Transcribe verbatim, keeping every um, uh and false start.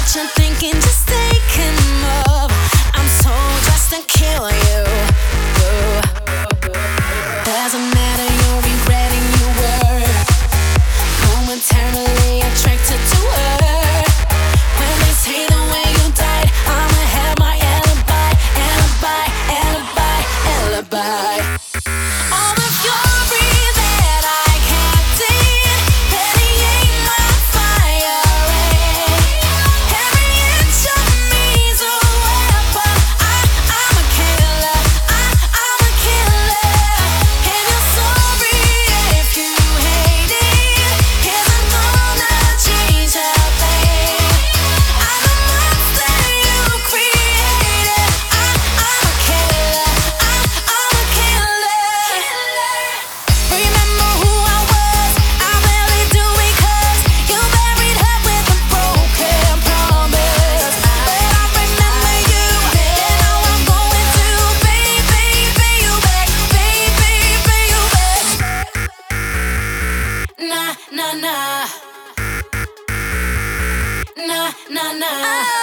you're thinking, just taking love. I'm so dressed to kill you. Ooh. Doesn't matter, you're regretting your word. Momentarily attracted to her. When they say the way you died, I'ma have my alibi, alibi, alibi, alibi. All the fury that I kept in, radiate my fire. Every inch of me's a weapon. I, I'm a killer. I, I'm a killer. And you're sorry if you hate it, 'cause I'm gonna change a thing. I'm the monster you created. I, I'm a killer. I, I'm a killer. Remember who I was, I barely do it 'cause you buried her with a broken promise. But I remember you, and now I'm going to baby, pay you back, baby, pay you back. Nah, nah, nah. Nah, nah, nah.